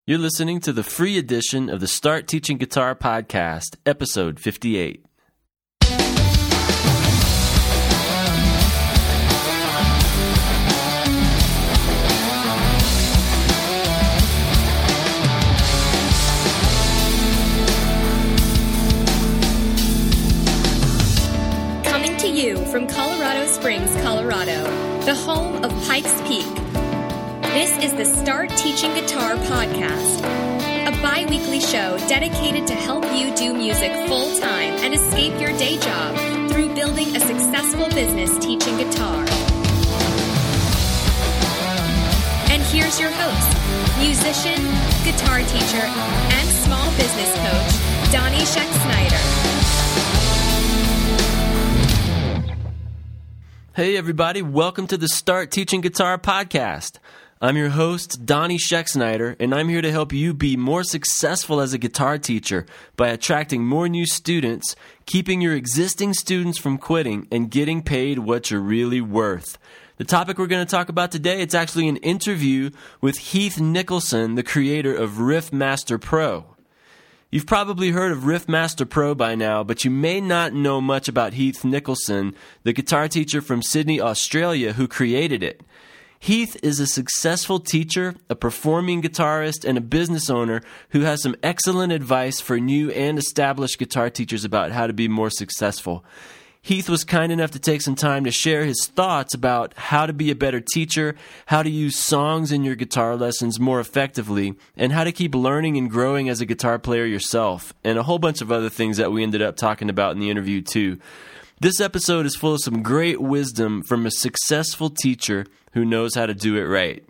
You're listening to the free edition of the Start Teaching Guitar podcast, episode 58. Coming to you from Colorado Springs, Colorado, the home of Pikes Peak. This is the Start Teaching Guitar podcast, a bi-weekly show dedicated to help you do music full-time and escape your day job through building a successful business teaching guitar. And here's your host, musician, guitar teacher, and small business coach, Donnie Scheck-Snyder. Hey everybody, welcome to the Start Teaching Guitar podcast. I'm your host, Donnie Scheck-Snyder, and I'm here to help you be more successful as a guitar teacher by attracting more new students, keeping your existing students from quitting, and getting paid what you're really worth. The topic we're going to talk about today, it's actually an interview with Heath Nicholson, the creator of Riffmaster Pro. You've probably heard of Riffmaster Pro by now, but you may not know much about Heath Nicholson, the guitar teacher from Sydney, Australia, who created it. Heath is a successful teacher, a performing guitarist, and a business owner who has some excellent advice for new and established guitar teachers about how to be more successful. Heath was kind enough to take some time to share his thoughts about how to be a better teacher, how to use songs in your guitar lessons more effectively, and how to keep learning and growing as a guitar player yourself, and a whole bunch of other things that we ended up talking about in the interview too. This episode is full of some great wisdom from a successful teacher who knows how to do it right.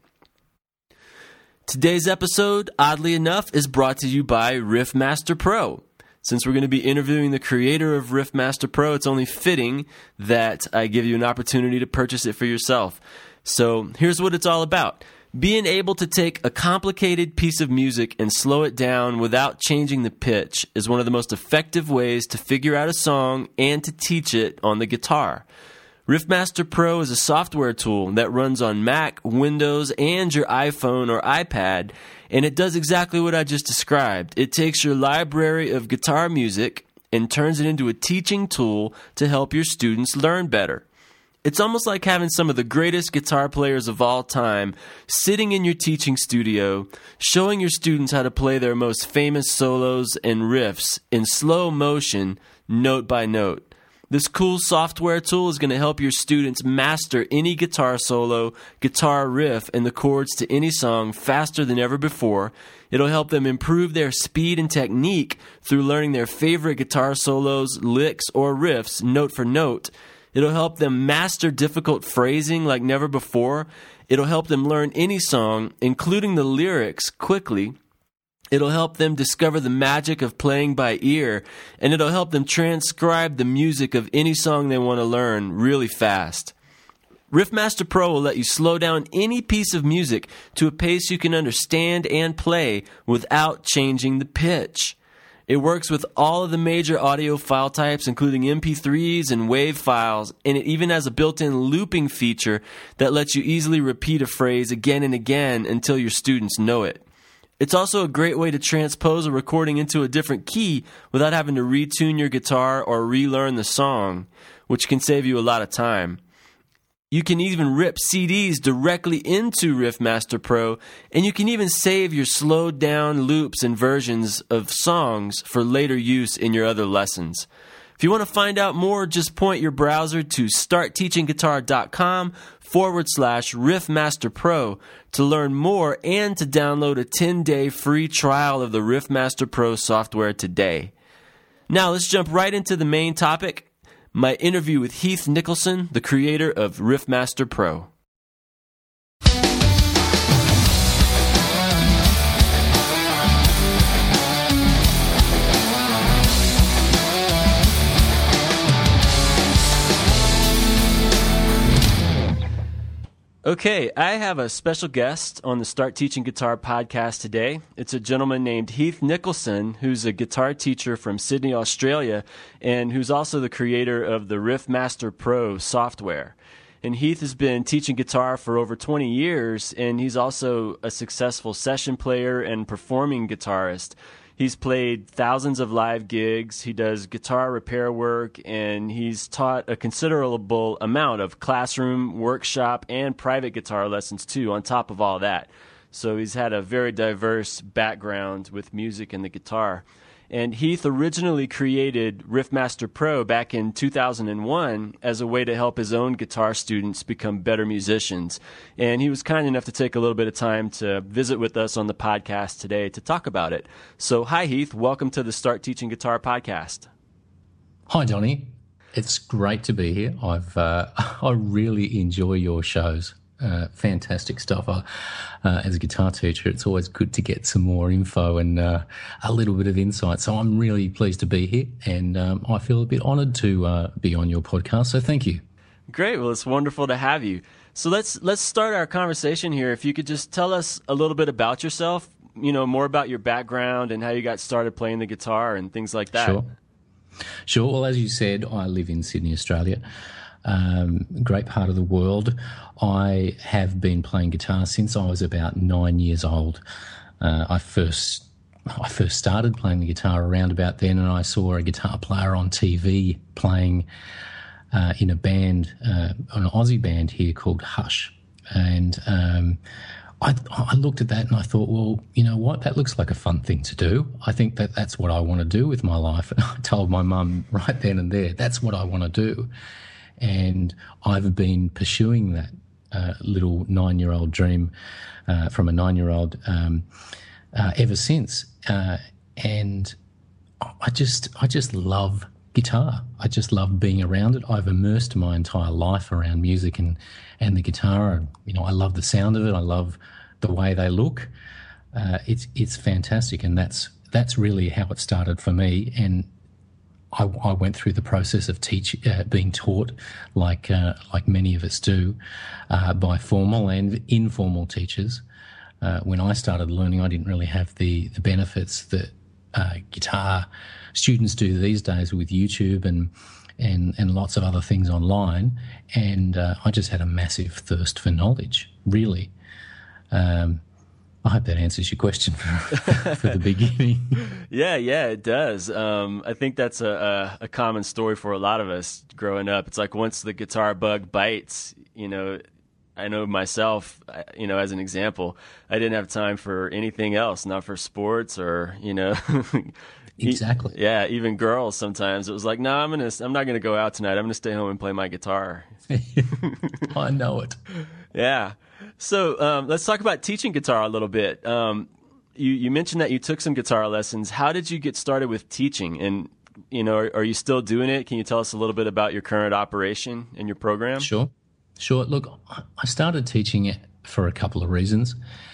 Today's episode, oddly enough, is brought to you by Riffmaster Pro. Since we're going to be interviewing the creator of Riffmaster Pro, it's only fitting that I give you an opportunity to purchase it for yourself. So here's what it's all about. Being able to take a complicated piece of music and slow it down without changing the pitch is one of the most effective ways to figure out a song and to teach it on the guitar. Riffmaster Pro is a software tool that runs on Mac, Windows, and your iPhone or iPad, and it does exactly what I just described. It takes your library of guitar music and turns it into a teaching tool to help your students learn better. It's almost like having some of the greatest guitar players of all time sitting in your teaching studio, showing your students how to play their most famous solos and riffs in slow motion, note by note. This cool software tool is going to help your students master any guitar solo, guitar riff, and the chords to any song faster than ever before. It'll help them improve their speed and technique through learning their favorite guitar solos, licks, or riffs note for note. It'll help them master difficult phrasing like never before. It'll help them learn any song, including the lyrics, quickly. It'll help them discover the magic of playing by ear, and it'll help them transcribe the music of any song they want to learn really fast. Riffmaster Pro will let you slow down any piece of music to a pace you can understand and play without changing the pitch. It works with all of the major audio file types, including MP3s and WAV files, and it even has a built-in looping feature that lets you easily repeat a phrase again and again until your students know it. It's also a great way to transpose a recording into a different key without having to retune your guitar or relearn the song, which can save you a lot of time. You can even rip CDs directly into Riffmaster Pro, and you can even save your slowed down loops and versions of songs for later use in your other lessons. If you want to find out more, just point your browser to startteachingguitar.com/Riffmaster Pro to learn more and to download a 10-day free trial of the Riffmaster Pro software today. Now let's jump right into the main topic, my interview with Heath Nicholson, the creator of Riffmaster Pro. Okay, I have a special guest on the Start Teaching Guitar podcast today. It's a gentleman named Heath Nicholson, who's a guitar teacher from Sydney, Australia, and who's also the creator of the Riffmaster Pro software. And Heath has been teaching guitar for over 20 years, and he's also a successful session player and performing guitarist. He's played thousands of live gigs, he does guitar repair work, and he's taught a considerable amount of classroom, workshop, and private guitar lessons too, on top of all that. So he's had a very diverse background with music and the guitar. And Heath originally created Riffmaster Pro back in 2001 as a way to help his own guitar students become better musicians. And he was kind enough to take a little bit of time to visit with us on the podcast today to talk about it. So, hi, Heath. Welcome to the Start Teaching Guitar podcast. Hi, Donnie. It's great to be here. I really enjoy your shows. Fantastic stuff. As a guitar teacher, it's always good to get some more info and a little bit of insight. So I'm really pleased to be here, and I feel a bit honoured to be on your podcast. So thank you. Great. Well, it's wonderful to have you. So let's start our conversation here. If you could just tell us a little bit about yourself, more about your background and how you got started playing the guitar and things like that. Sure. Well, as you said, I live in Sydney, Australia. Great part of the world. I have been playing guitar since I was about 9 years old. I first started playing the guitar around about then, and I saw a guitar player on TV playing in a band, an Aussie band here called Hush. And I looked at that and I thought, well, you know what? That looks like a fun thing to do. I think that's what I want to do with my life. And I told my mum right then and there, that's what I want to do. And I've been pursuing that little 9-year-old dream from a 9-year-old ever since. And I just love guitar. I just love being around it. I've immersed my entire life around music and the guitar. I love the sound of it. I love the way they look. It's fantastic, and that's really how it started for me. And I went through the process of being taught, like many of us do, by formal and informal teachers. When I started learning, I didn't really have the benefits that guitar students do these days with YouTube and lots of other things online. And I just had a massive thirst for knowledge, really. I hope that answers your question for the beginning. Yeah, it does. I think that's a common story for a lot of us growing up. It's like once the guitar bug bites, I know myself, as an example, I didn't have time for anything else, not for sports or, Exactly. Yeah, even girls sometimes. It was like, no, I'm not going to go out tonight. I'm going to stay home and play my guitar. I know it. Yeah. So let's talk about teaching guitar a little bit. You mentioned that you took some guitar lessons. How did you get started with teaching? And, are you still doing it? Can you tell us a little bit about your current operation and your program? Sure. Look, I started teaching it for a couple of reasons.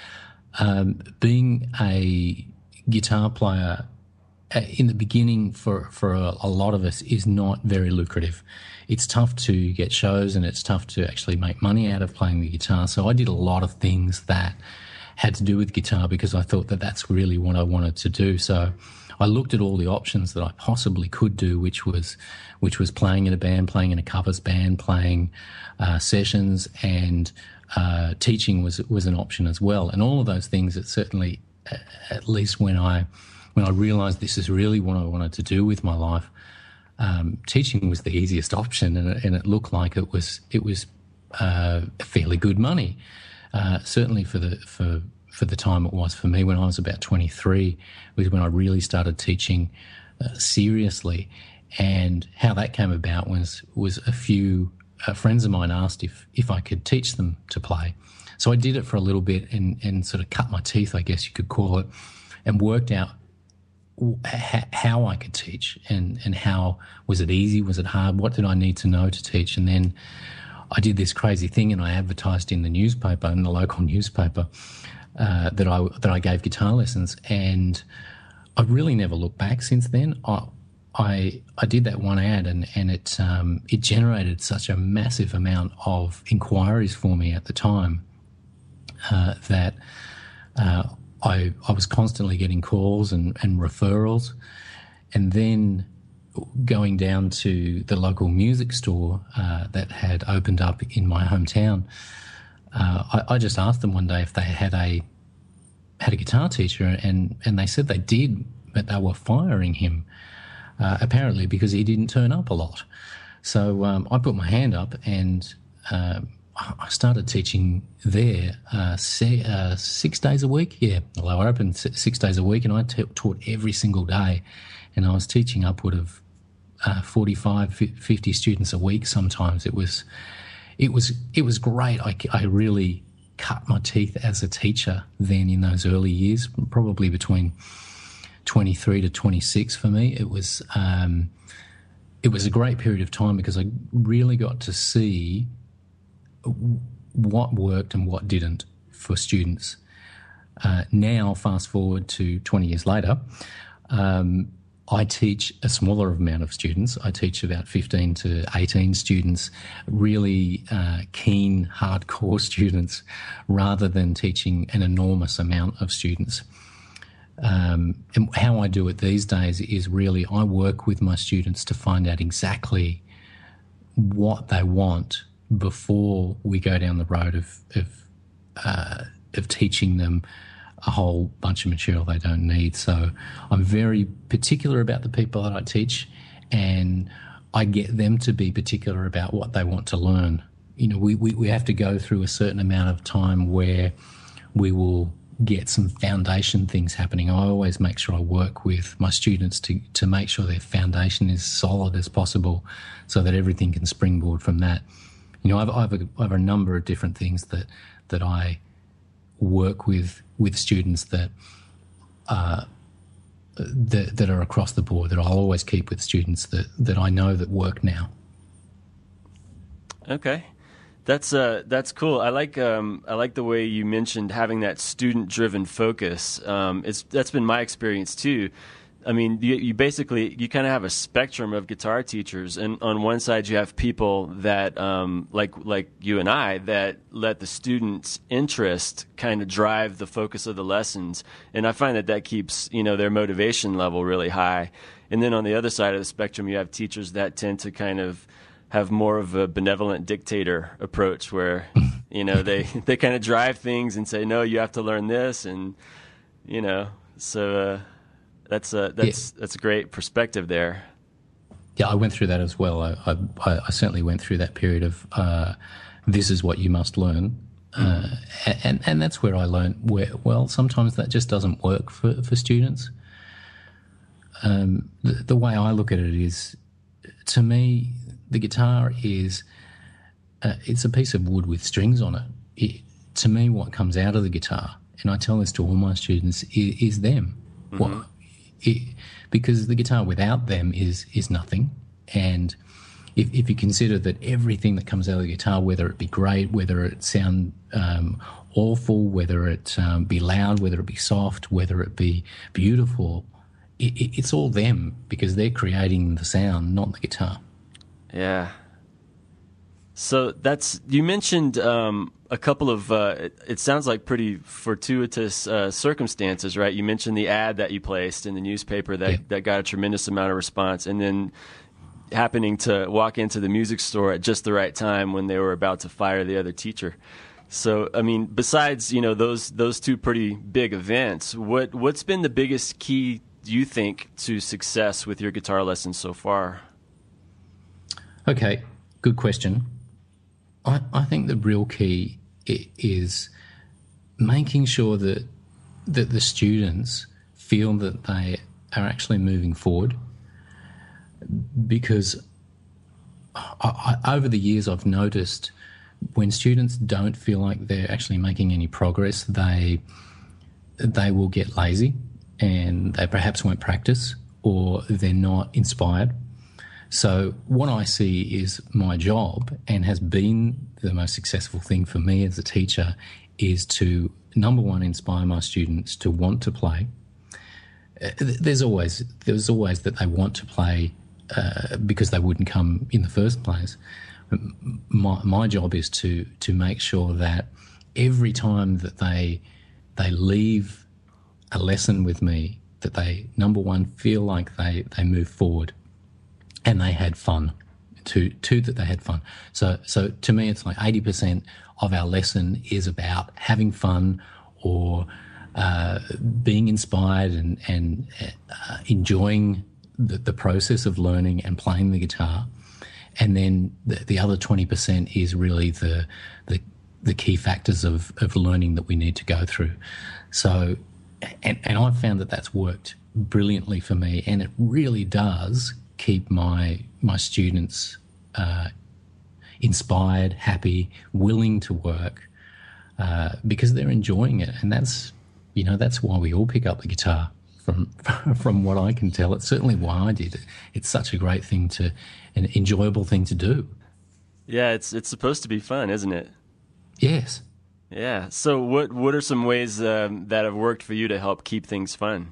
Being a guitar player in the beginning for a lot of us is not very lucrative. It's tough to get shows and it's tough to actually make money out of playing the guitar. So I did a lot of things that had to do with guitar because I thought that that's really what I wanted to do. So I looked at all the options that I possibly could do, which was playing in a band, playing in a covers band, playing sessions, and teaching was an option as well. And all of those things that certainly, at least when I realised this is really what I wanted to do with my life, teaching was the easiest option, and it looked like it was fairly good money. Certainly for the time it was for me when I was about 23 was when I really started teaching seriously. And how that came about was a few friends of mine asked if I could teach them to play. So I did it for a little bit and sort of cut my teeth, I guess you could call it, and worked out how I could teach and how, was it easy, was it hard, what did I need to know to teach. And then I did this crazy thing and I advertised in the newspaper, in the local newspaper, that I gave guitar lessons, and I've really never looked back since then. I did that one ad and it generated such a massive amount of inquiries for me at the time that I was constantly getting calls and referrals. And then going down to the local music store that had opened up in my hometown, I just asked them one day if they had a guitar teacher, and they said they did, but they were firing him, apparently because he didn't turn up a lot. So I put my hand up, and I started teaching there 6 days a week. Yeah, well, they were open 6 days a week, and I taught every single day, and I was teaching upward of 45, 50 students a week sometimes. It was great. I really cut my teeth as a teacher then in those early years, probably between 23 to 26 for me. It was a great period of time because I really got to see what worked and what didn't for students. Now, fast forward to 20 years later, I teach a smaller amount of students. I teach about 15 to 18 students, really keen, hardcore students, rather than teaching an enormous amount of students. And how I do it these days is really I work with my students to find out exactly what they want before we go down the road of teaching them a whole bunch of material they don't need. So I'm very particular about the people that I teach, and I get them to be particular about what they want to learn. You know, we have to go through a certain amount of time where we will get some foundation things happening. I always make sure I work with my students to make sure their foundation is solid as possible so that everything can springboard from that. You know, I have a number of different things that I work with students that are across the board, that I'll always keep with students that I know that work now. Okay. That's cool. I like the way you mentioned having that student-driven focus. That's been my experience too. I mean, you basically kind of have a spectrum of guitar teachers, and on one side you have people that like you and I that let the students' interest kind of drive the focus of the lessons, and I find that keeps their motivation level really high. And then on the other side of the spectrum, you have teachers that tend to kind of have more of a benevolent dictator approach where, they kind of drive things and say, no, you have to learn this. And, so that's a great perspective there. Yeah, I went through that as well. I certainly went through that period of this is what you must learn. And that's where I learned well, sometimes that just doesn't work for students. The way I look at it is, to me, the guitar is it's a piece of wood with strings on it. To me, what comes out of the guitar, and I tell this to all my students, is them. Mm-hmm. Because the guitar without them is nothing. And if you consider that everything that comes out of the guitar, whether it be great, whether it sound awful, whether it be loud, whether it be soft, whether it be beautiful, it's all them, because they're creating the sound, not the guitar. Yeah. So you mentioned a couple of, it sounds like pretty fortuitous circumstances, right? You mentioned the ad that you placed in the newspaper that got a tremendous amount of response, and then happening to walk into the music store at just the right time when they were about to fire the other teacher. So, I mean, besides, those two pretty big events, what's been the biggest key, do you think, to success with your guitar lessons so far? Okay, good question. I think the real key is making sure that the students feel that they are actually moving forward, because over the years I've noticed when students don't feel like they're actually making any progress, they will get lazy and they perhaps won't practice, or they're not inspired. So what I see is my job, and has been the most successful thing for me as a teacher, is to, number one, inspire my students to want to play. There's always that they want to play because they wouldn't come in the first place. My job is to make sure that every time that they leave a lesson with me, that they, number one, feel like they move forward. and they had fun. Two that they had fun. So to me, it's like 80% of our lesson is about having fun or being inspired and enjoying the process of learning and playing the guitar. And then the other 20% is really the key factors of learning that we need to go through. So, and I've found that that's worked brilliantly for me, and it really does keep my students inspired, happy, willing to work, because they're enjoying it. And that's why we all pick up the guitar. From what I can tell, it's certainly why I did it. It's such a great thing an enjoyable thing to do. Yeah, it's supposed to be fun, isn't it? Yes. Yeah. So what are some ways that have worked for you to help keep things fun?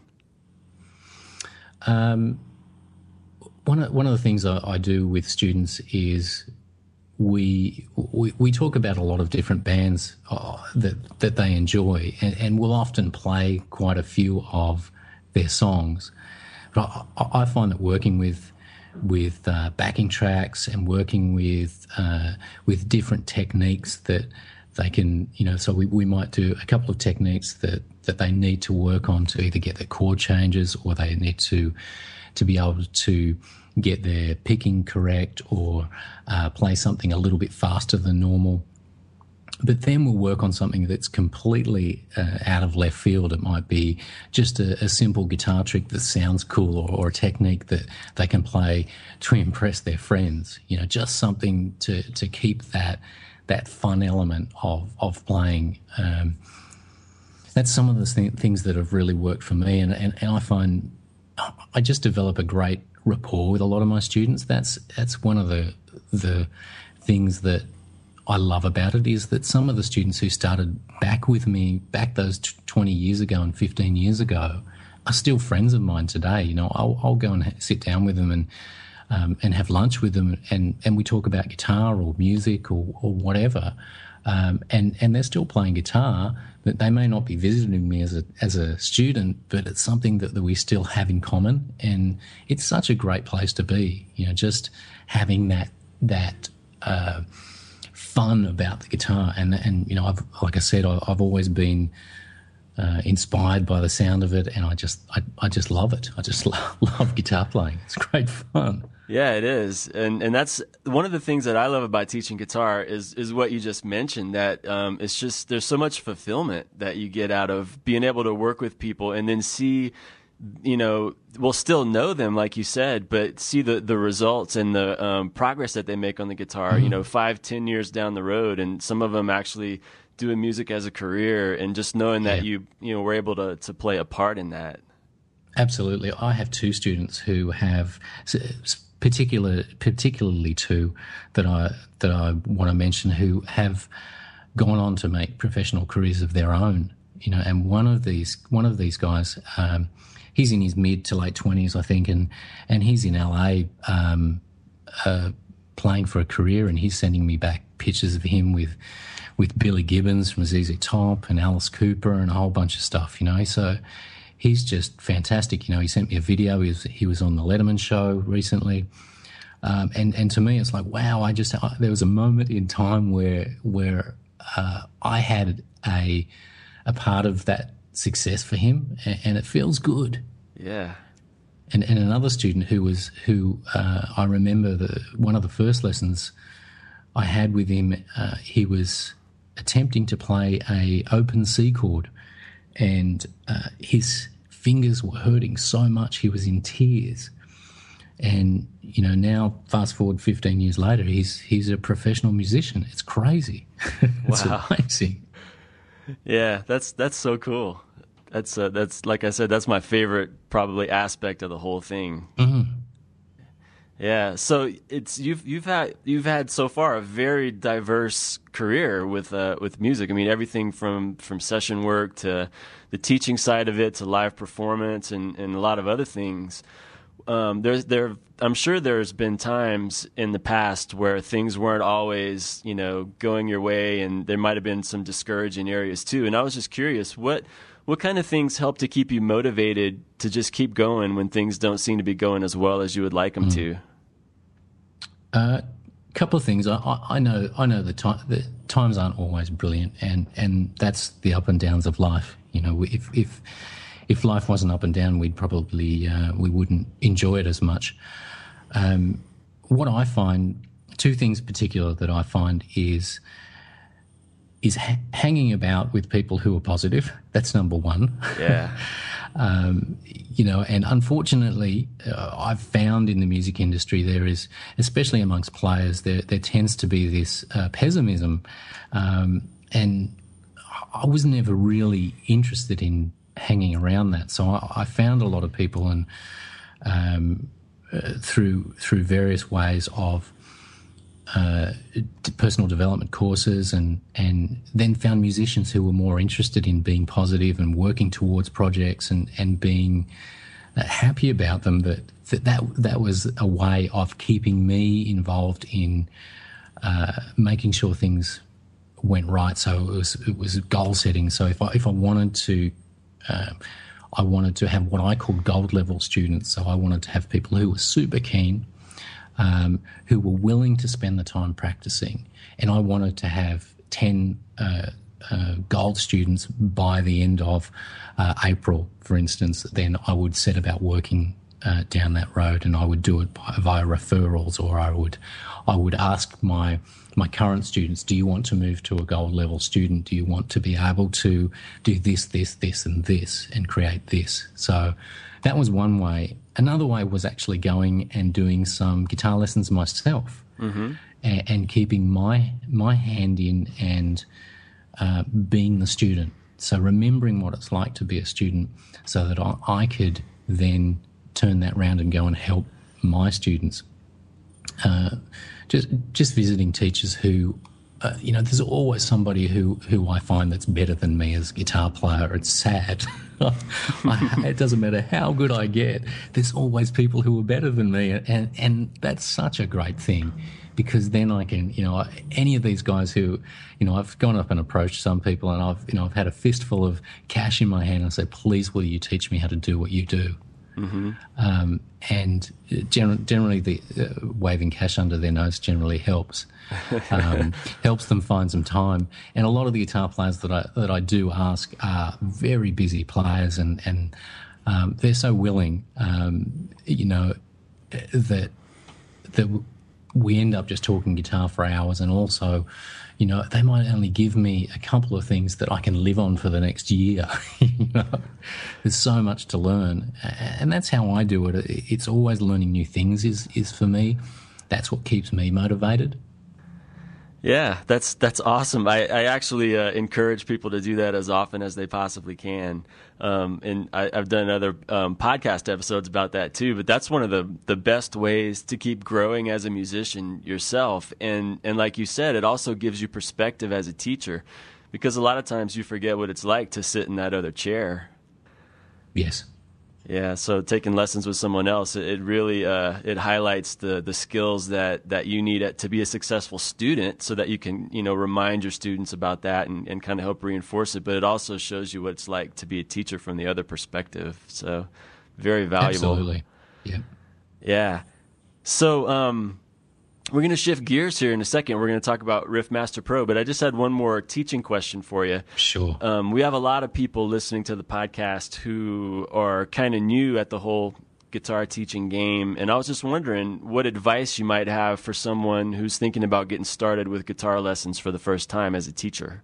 One of the things I do with students is we talk about a lot of different bands that they enjoy, and we'll often play quite a few of their songs. But I find that working with backing tracks and working with different techniques that they can, so we might do a couple of techniques that they need to work on to either get their chord changes, or they need to be able to get their picking correct, or play something a little bit faster than normal. But then we'll work on something that's completely out of left field. It might be just a simple guitar trick that sounds cool, or a technique that they can play to impress their friends. Just something to keep that fun element of playing. That's some of the things that have really worked for me, and I find I just develop a great rapport with a lot of my students. That's one of the things that I love about it, is that some of the students who started back with me back those 20 years ago and 15 years ago are still friends of mine today. I'll go and sit down with them and have lunch with them, and we talk about guitar or music or whatever. And they're still playing guitar, but they may not be visiting me as a student, but it's something that we still have in common. And it's such a great place to be, just having that fun about the guitar. And like I said, I've always been inspired by the sound of it, and I just love it. I just love guitar playing. It's great fun. Yeah, it is. And that's one of the things that I love about teaching guitar is what you just mentioned, that it's just, there's so much fulfillment that you get out of being able to work with people and then see, we'll still know them, like you said, but see the results and the progress that they make on the guitar, 5-10 years down the road, and some of them actually doing music as a career, and just knowing that you were able to play a part in that. Absolutely. I have two students who have, particularly two that I want to mention, who have gone on to make professional careers of their own. And one of these guys, he's in his mid to late 20s, I think, and he's in LA playing for a career, and he's sending me back pictures of him with Billy Gibbons from ZZ Top and Alice Cooper and a whole bunch of stuff, So he's just fantastic. He sent me a video. He was on the Letterman show recently. And to me, it's like, wow, there was a moment in time where I had a part of that success for him, and it feels good. Yeah. And another student who I remember one of the first lessons I had with him, he was attempting to play a open C chord, and his fingers were hurting so much he was in tears. And now fast forward 15 years later, he's a professional musician. It's crazy. It's amazing. Yeah, that's so cool. That's like I said, that's my favorite probably aspect of the whole thing. Mm-hmm. Yeah, so it's you've had so far a very diverse career with music. I mean, everything from session work to the teaching side of it to live performance and a lot of other things. I'm sure there's been times in the past where things weren't always, going your way, and there might have been some discouraging areas too. And I was just curious, what kind of things help to keep you motivated to just keep going when things don't seem to be going as well as you would like them to? Couple of things. I know the times aren't always brilliant, and that's the up and downs of life. You know, if life wasn't up and down, we'd probably we wouldn't enjoy it as much. What I find, two things in particular that I find is hanging about with people who are positive. That's number one. Yeah. You know, and unfortunately, I've found in the music industry there is, especially amongst players, there tends to be this pessimism, and I was never really interested in hanging around that. So I found a lot of people, and through various ways of personal development courses, and then found musicians who were more interested in being positive and working towards projects and being happy about them. That was a way of keeping me involved in making sure things went right. So it was goal setting. So if I wanted to, I wanted to have what I called gold level students. So I wanted to have people who were super keen, who were willing to spend the time practicing. And I wanted to have 10 gold students by the end of April, for instance. Then I would set about working down that road, and I would do it via referrals, or I would ask my current students, do you want to move to a gold level student? Do you want to be able to do this, this, this, and this, and create this? So that was one way. Another way was actually going and doing some guitar lessons myself, and keeping my hand in and being the student. So remembering what it's like to be a student, so that I could then turn that round and go and help my students. Just visiting teachers who, you know, there's always somebody who I find that's better than me as a guitar player. It's sad. It doesn't matter how good I get, there's always people who are better than me, and that's such a great thing, because then I can, you know, any of these guys who, you know, I've gone up and approached some people, and I've had a fistful of cash in my hand, and I say, please, will you teach me how to do what you do? And generally the waving cash under their nose generally helps. Helps them find some time. And a lot of the guitar players that I do ask are very busy players, and they're so willing, you know, that we end up just talking guitar for hours. And also, you know, they might only give me a couple of things that I can live on for the next year. You know, there's so much to learn, and that's how I do it. It's always learning new things is for me. That's what keeps me motivated. Yeah, that's awesome. I actually encourage people to do that as often as they possibly can. And I've done other podcast episodes about that too, but that's one of the best ways to keep growing as a musician yourself. And like you said, it also gives you perspective as a teacher, because a lot of times you forget what it's like to sit in that other chair. Yes. Yeah, so taking lessons with someone else, it really it highlights the skills that you need to be a successful student, so that you can, you know, remind your students about that and kind of help reinforce it. But it also shows you what it's like to be a teacher from the other perspective. So very valuable. Absolutely. Yeah. Yeah. So we're going to shift gears here in a second. We're going to talk about Riffmaster Pro, but I just had one more teaching question for you. Sure. We have a lot of people listening to the podcast who are kind of new at the whole guitar teaching game, and I was just wondering what advice you might have for someone who's thinking about getting started with guitar lessons for the first time as a teacher.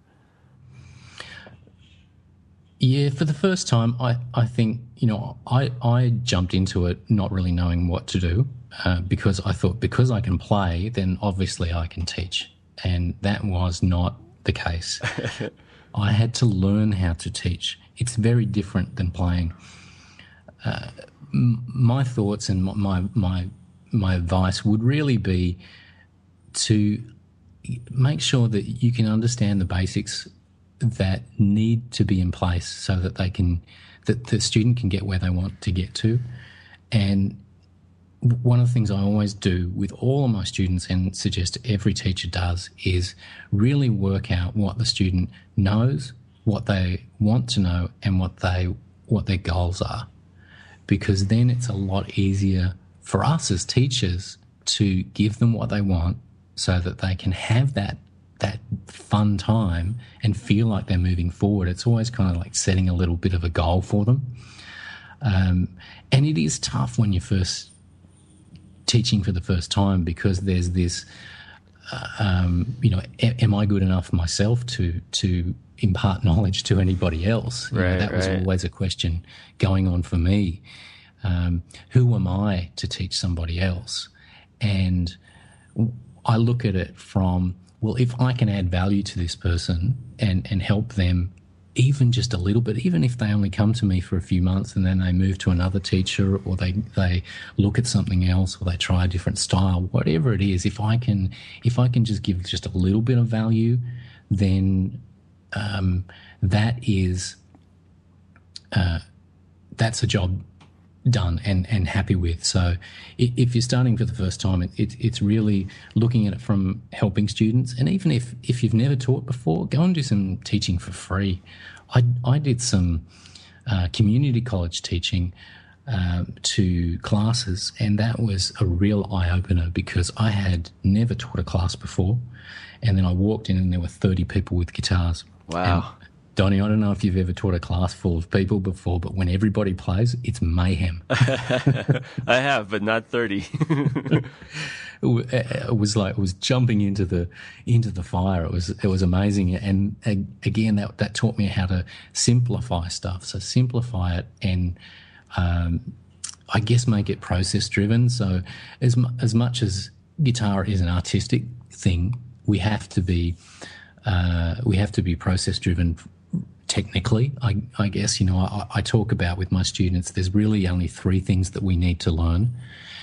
Yeah, for the first time, I think, you know, I jumped into it not really knowing what to do, because I thought, because I can play, then obviously I can teach. And that was not the case. I had to learn how to teach. It's very different than playing. My thoughts and my advice would really be to make sure that you can understand the basics that need to be in place, so that that the student can get where they want to get to. And one of the things I always do with all of my students, and suggest every teacher does, is really work out what the student knows, what they want to know, and what their goals are. Because then it's a lot easier for us as teachers to give them what they want so that they can have that fun time and feel like they're moving forward. It's always kind of like setting a little bit of a goal for them. And it is tough when you're first teaching for the first time, because there's this, am I good enough myself to impart knowledge to anybody else? That was always a question going on for me. Who am I to teach somebody else? And I look at it from, well, if I can add value to this person and help them even just a little bit, even if they only come to me for a few months and then they move to another teacher, or they look at something else, or they try a different style, whatever it is, if I can just give just a little bit of value, then that's a job done and happy with. So if you're starting for the first time, it's really looking at it from helping students. And even if you've never taught before, go and do some teaching for free. I did some community college teaching to classes, and that was a real eye-opener, because I had never taught a class before, and then I walked in and there were 30 people with guitars. Wow. And Donnie, I don't know if you've ever taught a class full of people before, but when everybody plays, it's mayhem. I have, but not 30. It was jumping into the fire. It was amazing, and again that taught me how to simplify stuff. So simplify it, and I guess make it process driven. So as much as guitar is an artistic thing, we have to be process driven. Technically, I guess, I talk about with my students, there's really only 3 things that we need to learn.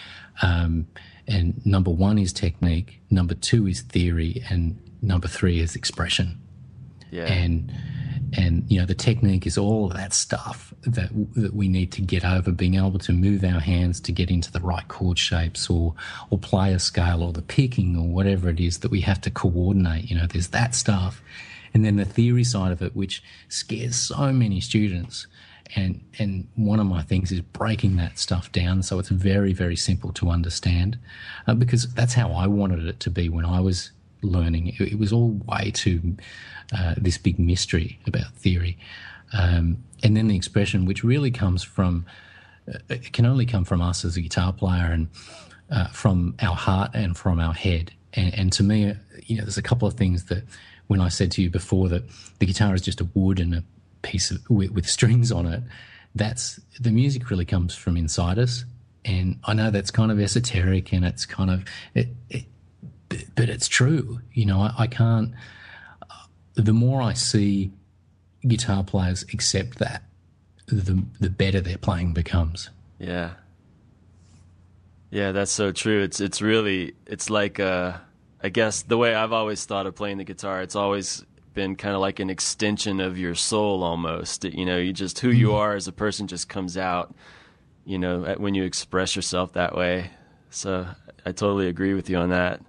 And number 1 is technique, number 2 is theory, and number 3 is expression. Yeah. And the technique is all of that stuff that we need to get over, being able to move our hands to get into the right chord shapes, or play a scale, or the picking, or whatever it is that we have to coordinate. There's that stuff. And then the theory side of it, which scares so many students. And one of my things is breaking that stuff down so it's very, very simple to understand, because that's how I wanted it to be when I was learning. It was all way too this big mystery about theory. And then the expression, which really comes from, it can only come from us as a guitar player, and from our heart and from our head. And to me, there's a couple of things that, when I said to you before that the guitar is just a wood and a piece of with strings on it, that's the music really comes from inside us. And I know that's kind of esoteric, and it's kind of but it's true. I can't. The more I see guitar players accept that, the better their playing becomes. Yeah, that's so true. It's really like I guess the way I've always thought of playing the guitar, it's always been kind of like an extension of your soul almost. You just, who you are as a person just comes out, when you express yourself that way. So I totally agree with you on that.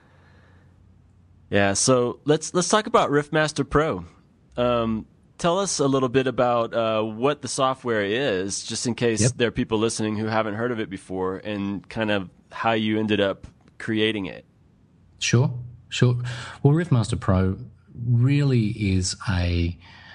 Yeah, so let's talk about Riffmaster Pro. Tell us a little bit about what the software is, just in case there are people listening who haven't heard of it before, and kind of how you ended up creating it. Sure. Well, Riffmaster Pro really is a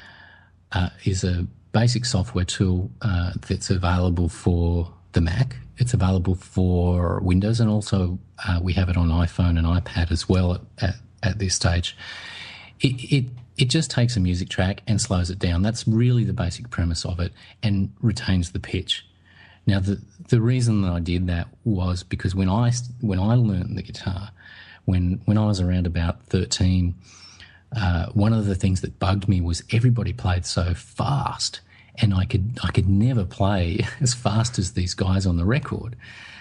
basic software tool that's available for the Mac. It's available for Windows, and also we have it on iPhone and iPad as well at this stage. It just takes a music track and slows it down. That's really the basic premise of it, and retains the pitch. Now, the reason that I did that was because when I learned the guitar, when I was around about 13, one of the things that bugged me was everybody played so fast, and I could never play as fast as these guys on the record.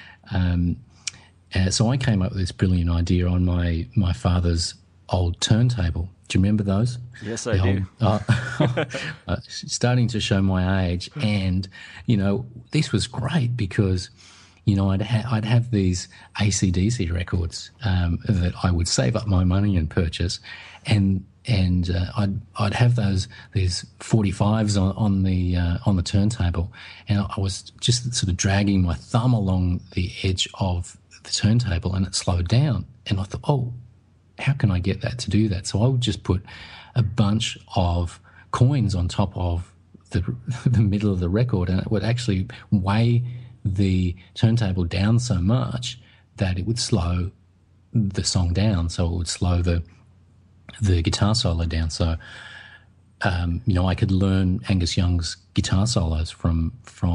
So I came up with this brilliant idea on my father's old turntable. Do you remember those? Yes, I do. Starting to show my age, and this was great because I'd have these AC/DC records that I would save up my money and purchase, and I'd have these 45s on the turntable, and I was just sort of dragging my thumb along the edge of turntable and it slowed down. And I thought, oh, how can I get that to do that? So I would just put a bunch of coins on top of the middle of the record, and it would actually weigh the turntable down so much that it would slow the song down. So it would slow the guitar solo down. So, I could learn Angus Young's guitar solos from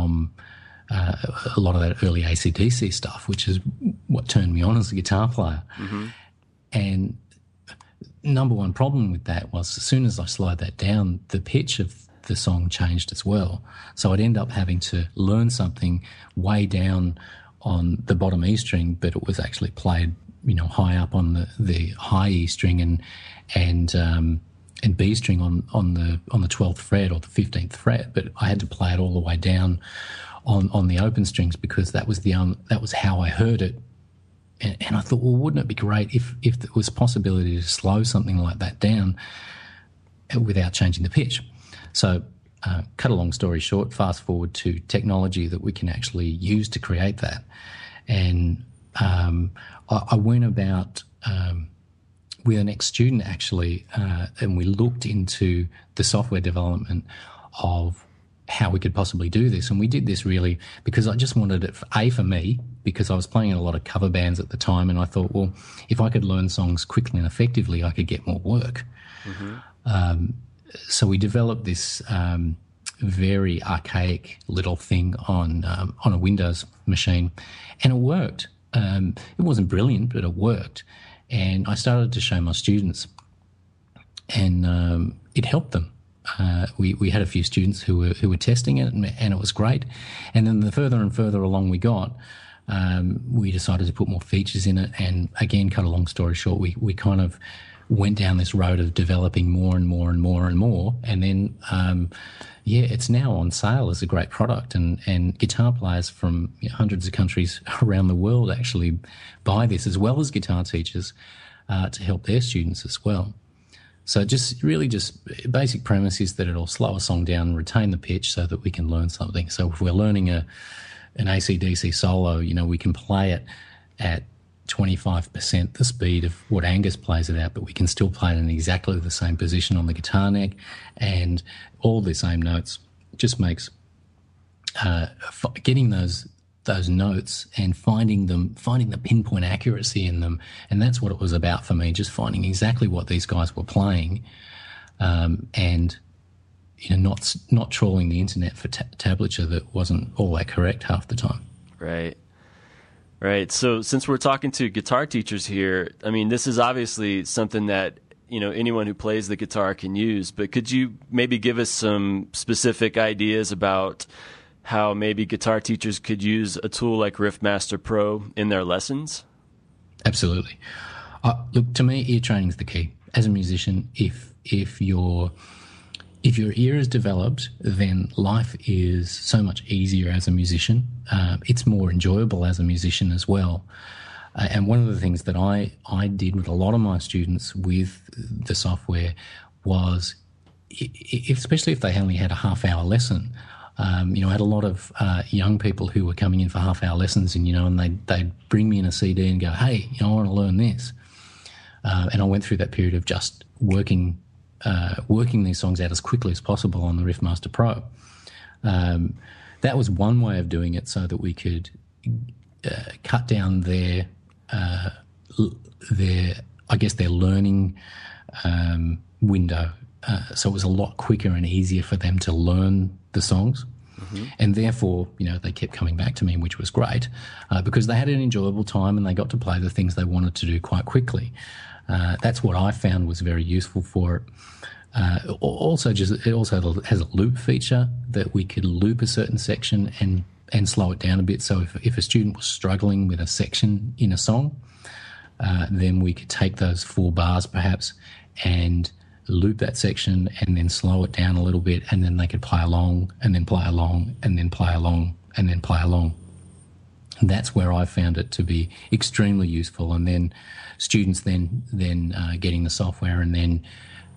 a lot of that early AC/DC stuff, which is what turned me on as a guitar player. Mm-hmm. And number one problem with that was as soon as I slowed that down, the pitch of the song changed as well. So I'd end up having to learn something way down on the bottom E string, but it was actually played, high up on the high E string and B string on the 12th fret or the 15th fret. But I had to play it all the way down on the open strings because that was how I heard it. And I thought, well, wouldn't it be great if there was possibility to slow something like that down without changing the pitch? So, cut a long story short, fast forward to technology that we can actually use to create that. And I went about with an ex-student actually, and we looked into the software development of how we could possibly do this. And we did this really because I just wanted it, for me, because I was playing in a lot of cover bands at the time, and I thought, well, if I could learn songs quickly and effectively, I could get more work. Mm-hmm. So we developed this very archaic little thing on a Windows machine, and it worked. It wasn't brilliant, but it worked. And I started to show my students, and it helped them. We had a few students who were testing it, and it was great. And then the further and further along we got, we decided to put more features in it. And again, cut a long story short, we kind of went down this road of developing more and more and more and more. And then, it's now on sale as a great product. And guitar players from hundreds of countries around the world actually buy this, as well as guitar teachers, to help their students as well. So just basic premise is that it'll slow a song down and retain the pitch so that we can learn something. So if we're learning an AC/DC solo, we can play it at 25% the speed of what Angus plays it at, but we can still play it in exactly the same position on the guitar neck and all the same notes. Just makes getting those notes and finding the pinpoint accuracy in them, and that's what it was about for me, just finding exactly what these guys were playing, and not trawling the internet for tablature that wasn't all that correct half the time. Right. So since we're talking to guitar teachers here, I mean, this is obviously something that anyone who plays the guitar can use, but could you maybe give us some specific ideas about how maybe guitar teachers could use a tool like Riffmaster Pro in their lessons? Absolutely. Look, to me, ear training is the key. As a musician, if your ear is developed, then life is so much easier as a musician. It's more enjoyable as a musician as well. And one of the things that I did with a lot of my students with the software was, especially if they only had a half-hour lesson, I had a lot of young people who were coming in for half-hour lessons, and they'd bring me in a CD and go, hey, I want to learn this. And I went through that period of just working these songs out as quickly as possible on the Riffmaster Pro. That was one way of doing it, so that we could cut down their learning window. So it was a lot quicker and easier for them to learn the songs. Mm-hmm. And therefore, they kept coming back to me, which was great, because they had an enjoyable time and they got to play the things they wanted to do quite quickly. That's what I found was very useful for it. It also has a loop feature that we could loop a certain section and slow it down a bit. So if a student was struggling with a section in a song, then we could take those 4 bars perhaps and loop that section and then slow it down a little bit, and then they could play along and then play along and then play along and then play along. And that's where I found it to be extremely useful. And then students then getting the software and then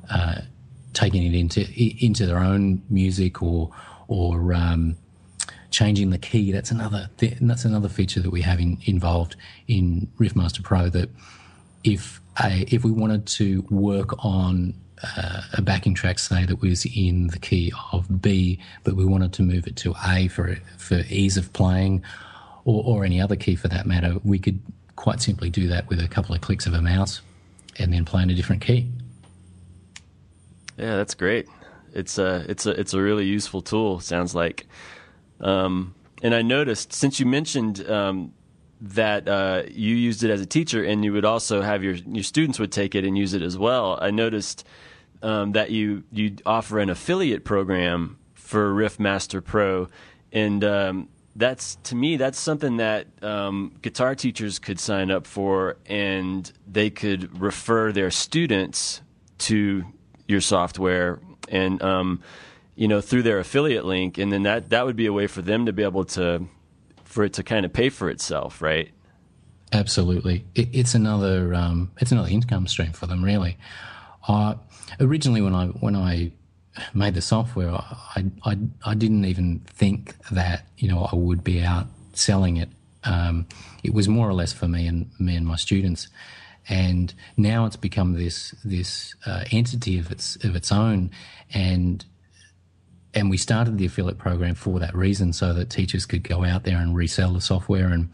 taking it into their own music or changing the key. That's another feature that we have involved in Riffmaster Pro. That if we wanted to work on a backing track, say, that was in the key of B, but we wanted to move it to A for ease of playing, or any other key for that matter, we could quite simply do that with a couple of clicks of a mouse and then play in a different key. Yeah, that's great. It's a really useful tool, sounds like. And I noticed, since you mentioned that you used it as a teacher, and you would also have your students would take it and use it as well, I noticed that you offer an affiliate program for Riffmaster Pro, and that's something that guitar teachers could sign up for, and they could refer their students to your software, and through their affiliate link, and then that would be a way for them to be able for it to kind of pay for itself, right? Absolutely, it's another income stream for them, really. Originally, when I made the software, I didn't even think that I would be out selling it. It was more or less for me and my students, and now it's become this entity of its own, and we started the affiliate program for that reason, so that teachers could go out there and resell the software, and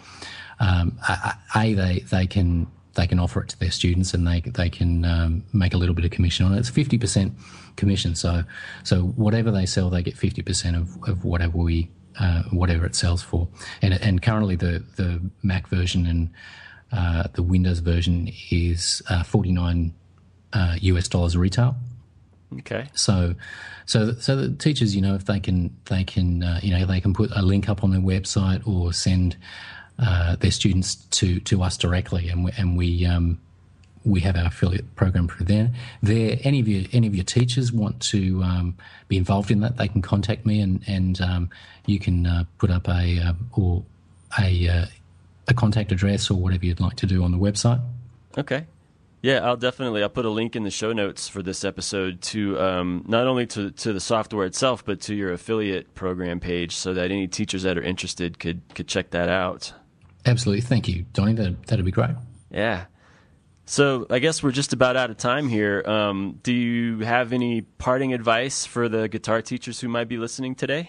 they can offer it to their students, and they can make a little bit of commission on it. It's 50% commission, so whatever they sell, they get 50% of whatever it sells for. And currently the Mac version and the Windows version is $49 US retail. Okay. So the teachers, if they can they can put a link up on their website or send their students to us directly, and we have our affiliate program through there. Any of your teachers want to be involved in that, they can contact me, and you can put up a contact address or whatever you'd like to do on the website. Okay. Yeah, I'll put a link in the show notes for this episode to not only to the software itself, but to your affiliate program page, so that any teachers that are interested could check that out. Absolutely. Thank you, Donnie. That'd be great. Yeah. So I guess we're just about out of time here. Do you have any parting advice for the guitar teachers who might be listening today?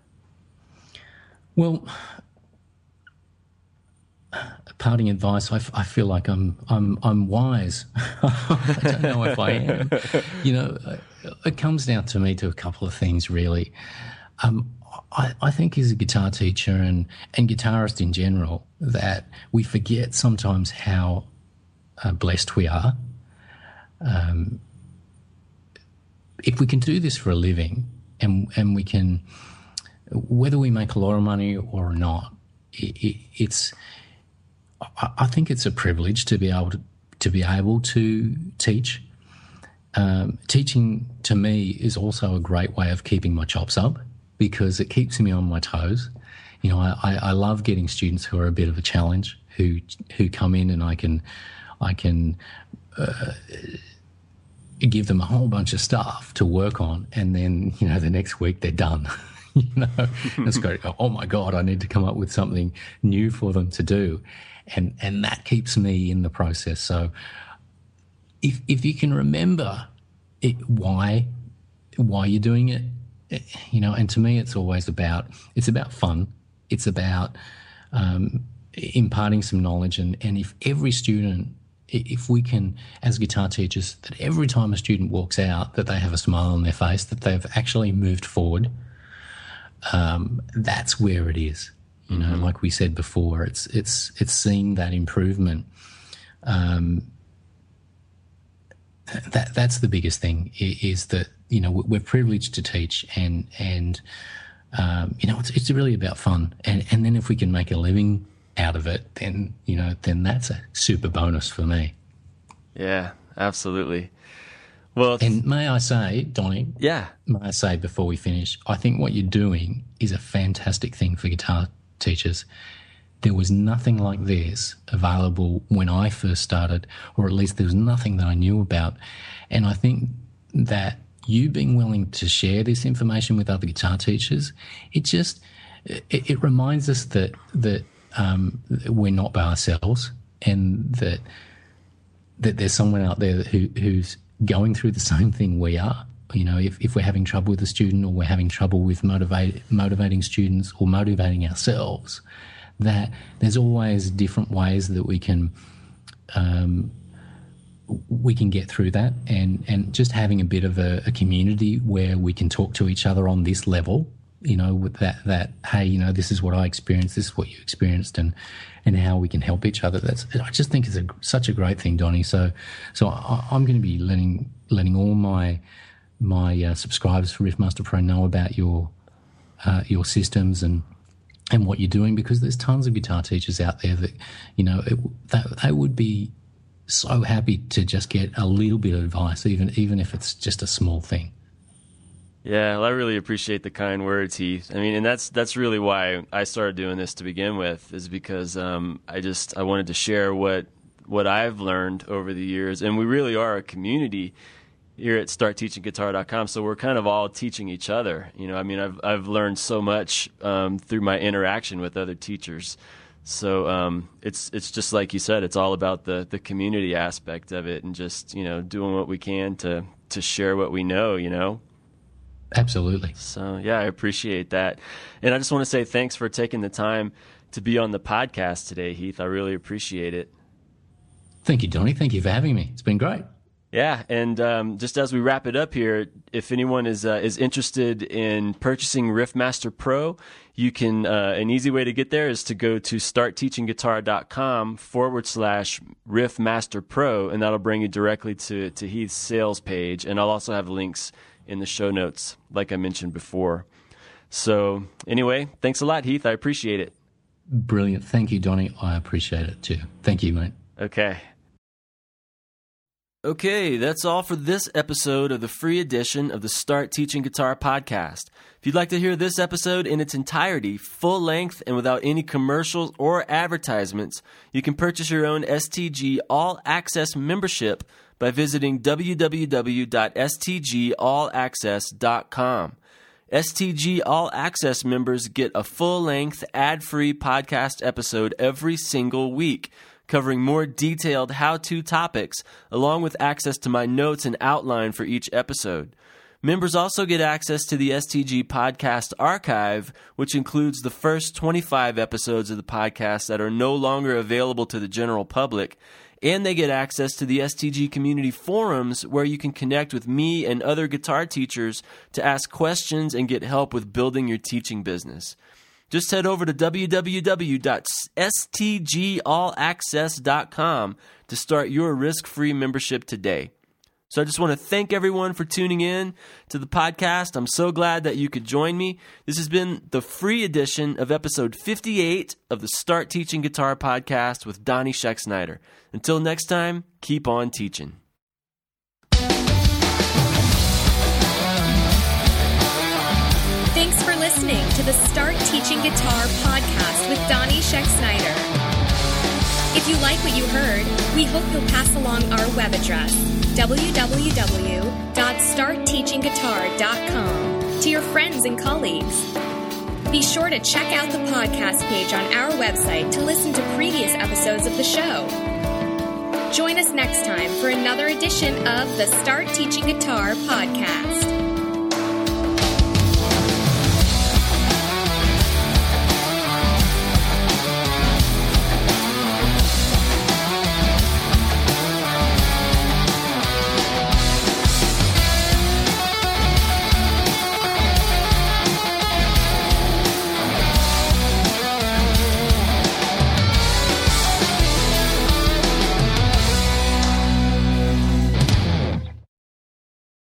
Well, parting advice. I feel like I'm wise. I don't know if I am. It comes down to me to a couple of things, really. I think as a guitar teacher and guitarist in general, that we forget sometimes how blessed we are. If we can do this for a living, and we can, whether we make a lot of money or not, I think it's a privilege to be able to teach. Teaching to me is also a great way of keeping my chops up, because it keeps me on my toes. I love getting students who are a bit of a challenge, who come in, and I can give them a whole bunch of stuff to work on, and then the next week they're done. It's great. Oh my God, I need to come up with something new for them to do, and that keeps me in the process. So if you can remember why you're doing it, and to me it's always about fun. It's about imparting some knowledge, and if every student, if we can, as guitar teachers, that every time a student walks out, that they have a smile on their face, that they've actually moved forward, that's where it is. Like we said before, it's seeing that improvement. That's the biggest thing, is that we're privileged to teach, and it's really about fun, and then if we can make a living out of it, then that's a super bonus for me. Yeah, absolutely. Well, and may I say, Donnie? Yeah. May I say before we finish, I think what you're doing is a fantastic thing for guitar teachers. There was nothing like this available when I first started, or at least there was nothing that I knew about. And I think that you being willing to share this information with other guitar teachers, it just it reminds us that we're not by ourselves, and that there's someone out there who's going through the same thing we are. You know, if we're having trouble with a student, or we're having trouble with motivating students or motivating ourselves, that there's always different ways that we can get through that, and just having a bit of a community where we can talk to each other on this level, you know, with that hey, you know, this is what I experienced, this is what you experienced, and how we can help each other. I just think it's such a great thing, Donnie. So I'm going to be letting all my subscribers for Riffmaster Pro know about your systems and what you're doing, because there's tons of guitar teachers out there that, you know, they would be so happy to just get a little bit of advice, even if it's just a small thing. Yeah, well, I really appreciate the kind words, Heath. I mean, and that's really why I started doing this to begin with, is because I wanted to share what I've learned over the years, and we really are a community here at StartTeachingGuitar.com, so we're kind of all teaching each other. You know, I mean, I've learned so much through my interaction with other teachers. So it's just like you said, it's all about the community aspect of it, and just, you know, doing what we can to share what we know, you know. Absolutely. So yeah, I appreciate that, and I just want to say thanks for taking the time to be on the podcast today, Heath. I really appreciate it. Thank you, Donnie. Thank you for having me. It's been great. Yeah, and just as we wrap it up here, if anyone is interested in purchasing Riffmaster Pro, you can an easy way to get there is to go to startteachingguitar.com/Riffmaster Pro, and that'll bring you directly to Heath's sales page. And I'll also have links in the show notes, like I mentioned before. So anyway, thanks a lot, Heath. I appreciate it. Brilliant. Thank you, Donnie. I appreciate it too. Thank you, mate. Okay, that's all for this episode of the free edition of the Start Teaching Guitar podcast. If you'd like to hear this episode in its entirety, full length, and without any commercials or advertisements, you can purchase your own STG All Access membership by visiting www.stgallaccess.com. STG All Access members get a full-length, ad-free podcast episode every single week, covering more detailed how-to topics, along with access to my notes and outline for each episode. Members also get access to the STG Podcast Archive, which includes the first 25 episodes of the podcast that are no longer available to the general public, and they get access to the STG Community Forums, where you can connect with me and other guitar teachers to ask questions and get help with building your teaching business. Just head over to www.stgallaccess.com to start your risk-free membership today. So I just want to thank everyone for tuning in to the podcast. I'm so glad that you could join me. This has been the free edition of episode 58 of the Start Teaching Guitar podcast with Donnie Schexnayder. Until next time, keep on teaching. Thanks for listening to the Start Teaching Guitar podcast with Donnie Schexnayder. If you like what you heard, we hope you'll pass along our web address, www.startteachingguitar.com, to your friends and colleagues. Be sure to check out the podcast page on our website to listen to previous episodes of the show. Join us next time for another edition of the Start Teaching Guitar podcast.